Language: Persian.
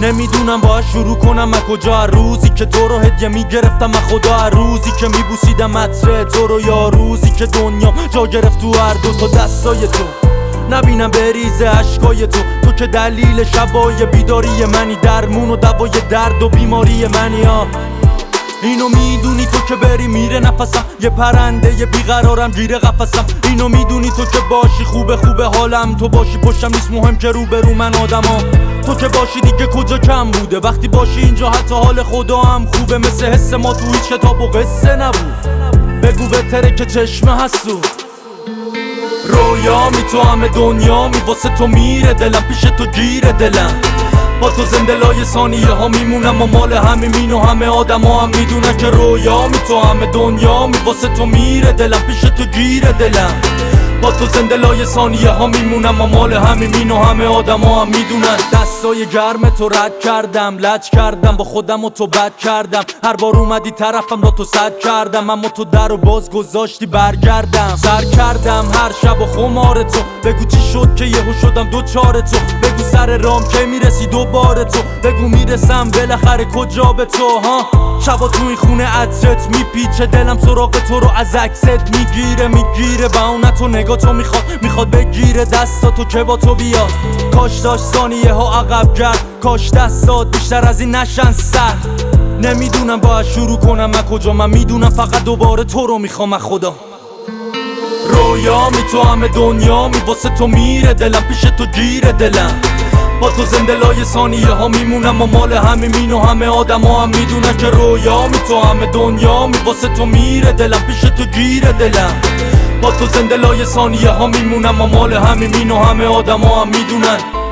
نمیدونم باید شروع کنم از کجا، روزی که تو رو هدیه میگرفتم از خدا، روزی که میبوسیدم عطر تو رو، یا روزی که دنیام جا گرفت تو هر دو تا دستای تو. نبینم بریزه عشقای تو که دلیل شبای بیداری منی، درمون و دوای درد و بیماری منی. اینو میدونی تو که بری میره نفسم، یه پرنده یه بیقرارم گیره قفسم. اینو میدونی تو که باشی خوبه خوبه حالم، تو باشی پشتم نیست مهم که روبرو من آدمام. تو که باشی دیگه کجا کم بوده، وقتی باشی اینجا حتی حال خدا هم خوبه. مثل حس ما تو هیچ کتاب و قصه نبود، بگو بهتره که چشمه هستو. رویامی تو همه دنیامی، واسه تو میره دلم، پیش تو گیره دلم. با تو زنده لای ثانیه ها میمونم و مال همه مین و همه آدم ها هم میدونن که رویامی تو همه دنیامی، واسه تو میره دلم، پیش تو گیره دلم. با تو زنده لای ثانیه ها میمونم و مال همه مین و همه آدم ها هم میدونن. دستای گرم تو رد کردم، لج کردم با خودم و تو بد کردم. هر بار اومدی طرفم را تو صد کردم، اما تو در و باز گذاشتی برگردم. سر کردم هر شب و خمار تو، بگو چی شد که یهو شدم دوچار تو. بگو سر رام که میرسی دوباره تو، بگو میرسم بالاخره کجا به تو. ها شبا تو این خونه عطرت میپیچه، دلم سراغ تو رو از عکست میگیره و اون تو نگاه تو میخواد بگیره دستاتو که با تو بیاد. کاش داشت ثانیه ها عقب گرد، کاش دستات بیشتر از این نشن سر. نمیدونم باید شروع کنم از کجا، من میدونم فقط دوباره تو رو میخوام از خدا. رویامی تو همه دنیامی، واسه تو میره دلم، پیش تو گیره دلم. با تو زنده لای ثانیه ها میمونم و مال همه مین و همه آدم ها هم میدونن که رویامی تو همه دنیامی، واسه تو میره دلم، پیش تو گیره دلم. با تو زنده لای ثانیه ها میمونم و مال همه مین و همه آدم ها هم میدونن.